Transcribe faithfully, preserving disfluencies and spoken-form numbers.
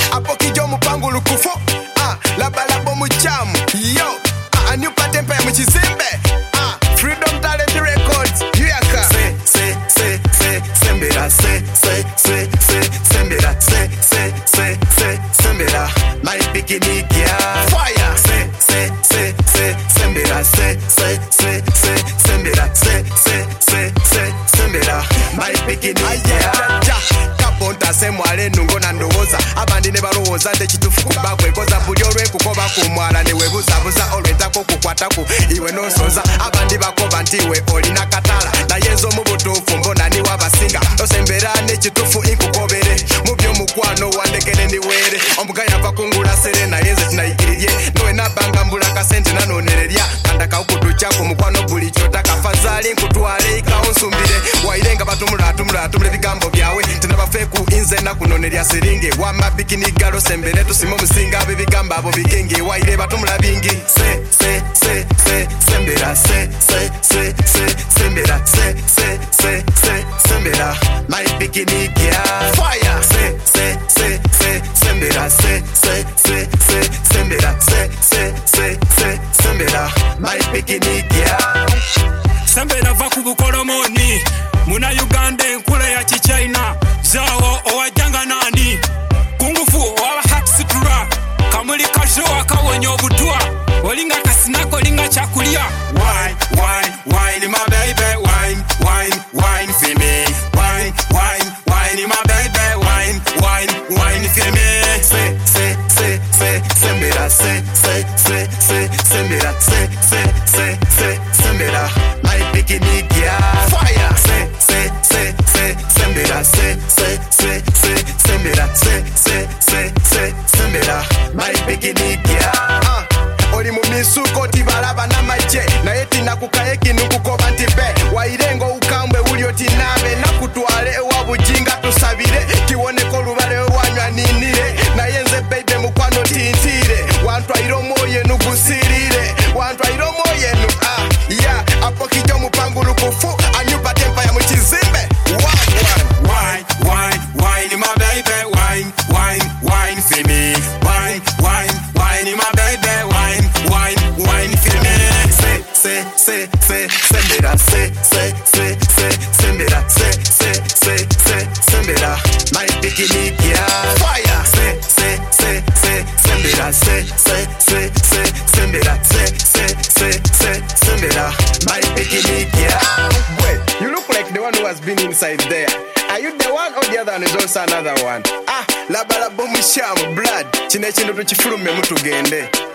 Apo kijo mupangu lukufo. Ah, laba labo muchamu. Yo, ah, a new pattern pa muchizembe. Ah, Freedom Talent Records. Yaka. Se, se, se, se, sembera. Se, se, se, se, sembera. Se, se, se, se, sembera. My bikini girl. Fire. Se, se, se, se, sembera. Se, se, se, se, sembera. Se, se, se, se, sembera. My bikini girl. Kaponta se mwale nungo na ndowoza. Abandi ne barowoza de chitufu kubakwe. Koza buli olwe kukoba kumwala ne webuza buza olwetako kukwatako iwe no soza. Abandi bakoba ntiwe olina katala. Na yezo mu butufu mbona ni wabasinga. Osembera ne chitufu inkukobere. Mubyo mukwano wandekene ni were. Omugaya bakungula serena yenze tinayikirye. Nowe nabanga mbulaka sente nanonererya. Kandaka ukuducha ku mukwano buli chota kafazali nkutwale ikaonsumbire. Wairenga batumula atumula atumule bigambo byawe. Tinabafeku inze na kunonerya seringe. Wama bikini galo sembere tusimo musinga abe bigamba abo bigenge. Waire batumula bingi. Se se se se sembera se se se se sembera se se se se sembera. My bikini girl. Fire. Se se se se sembera se se se se sembera se se se se sembera. My bikini girl. Sembera vakubu kolomoni. Muna Uganda enkula ya China. Zawo owajanga nani. Kungufu owa haksitura. Kamuli kajo akawonya obutwa. Olinga kasinako olinga chakulia. Wine, wine, wine my baby. Wine, wine, wine for me. Wine, wine, wine my baby. Wine, wine, wine for me. Se, se, se, se, sembera. Se, se, se, se, sembera. Se, se, se, se, sembera. My bikini girl. Fire. Se, se, se, se, sembera. Se, se, se, se, sembera. Se, se, se, se, sembera. My bikini girl. Ah, oli mu misuko tibalaba namaje. Naye tinakukaye kinukukoba ntipe. Wairengo ukambwe ulio tinabe. Nakutwale ewa bujinga tusabire. Kiwoneko lubale wanywa ninire. Naye nze baby mukwano tintire. Wantwa iromo yenu gusirire. Wantwa iromo yenu ah yeah. Apo kijo mupangu lukufu. Anyupa tempa ya muchizimbe. One one. Wine, wine, wine my baby. Wine, wine, wine for me. Wine, wine, wine my baby. Wine, wine, wine for me. Se, se, se, se, sembera. Se, se, se, se, sembera. Se, se, se, se, sembera. My bikini girl. Fire. Se, se, se, se, sembera. Se, se, se, se, sembera. Se, se, se, se, sembera. My bikini girl. Wait, you look like the one who has been inside there. Are you the one or the other one is also another one? Ah, la bala bomu shamu blood. Chine chino tuchifulume mutugende.